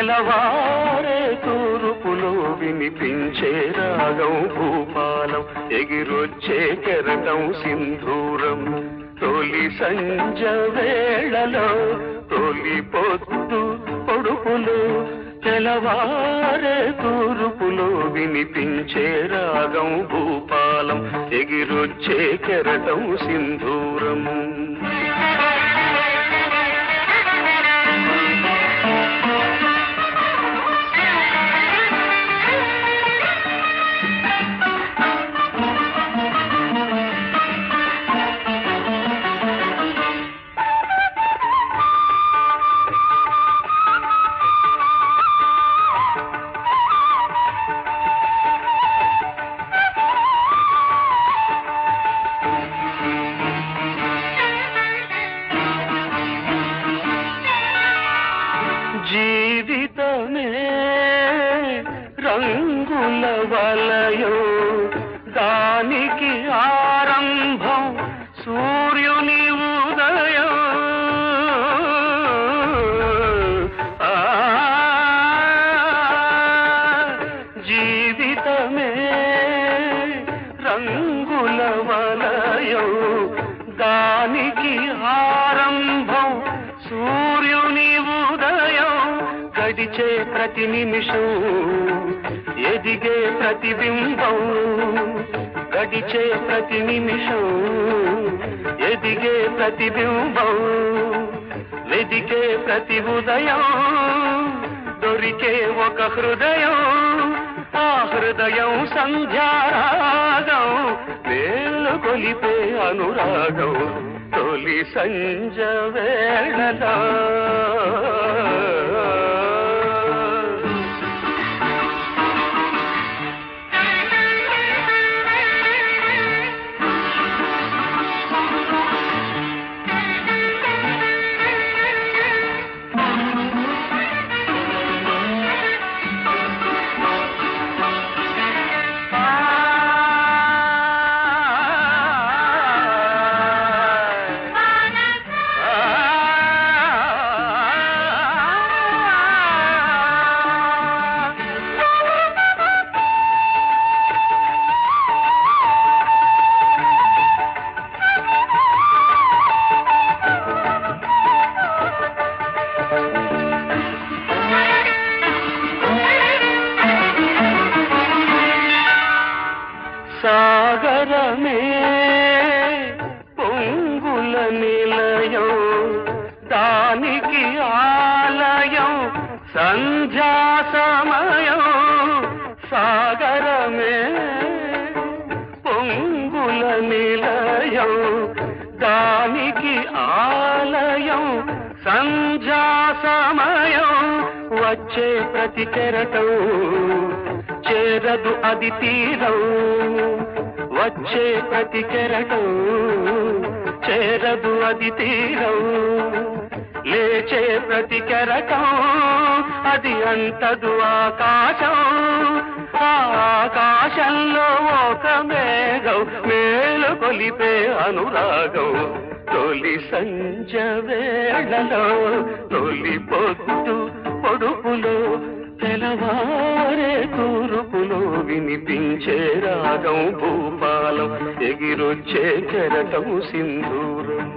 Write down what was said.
తెలవారే తూర్పులో వినిపించే రాగం భూపాలం, ఎగిరొచ్చే కెరటం సింధూరం. తొలి సంజ వేళలో తొలి పొద్దు పొడుపులో, తెలవారే తూర్పులో వినిపించే రాగం భూపాలం, ఎగిరొచ్చే కెరటం సింధూరం. జీవితమే రంగుల వలయం, దానికి ఆరంభం సూర్యుని ఉదయం. జీవితమే రంగుల వలయం, దానికి ఆరంభం సూర్యుని ఉదయం. గడిచే ప్రతి నిమిషం ఎదిగే ప్రతిబింబం, గడిచే ప్రతి నిమిషం ఎదిగే ప్రతిబింబం. వెదికే ప్రతి ఉదయం దొరికే ఒక హృదయం, ఆ హృదయం సంధ్యారాగం, వేలు కొలిపే అనురాగం. తొలి సంజ వేళలో సాగరమే పొంగుల నిలయం, దానికి ఆలయం సంధ్యా సమయం. సాగరమే పొంగుల నిలయం, దానికి ఆలయం సంధ్యా సమయం. వచ్చే ప్రతి కెరటం చేరదు అది తీరం, వచ్చే ప్రతి కెరటం చేరదు అది తీరం. లేచే ప్రతి కెరటం అది అంటదు ఆకాశం, ఆ ఆకాశంలో ఒక మేఘం, మేలు కొలిపే అనురాగం. తొలి సంజ వేళలో తొలి పొద్దు పొడుపులో, తెలవారే తూర్పులో వినిపించే రాగం భూపాలం, ఎగిరొచ్చే కెరటం సింధూరం.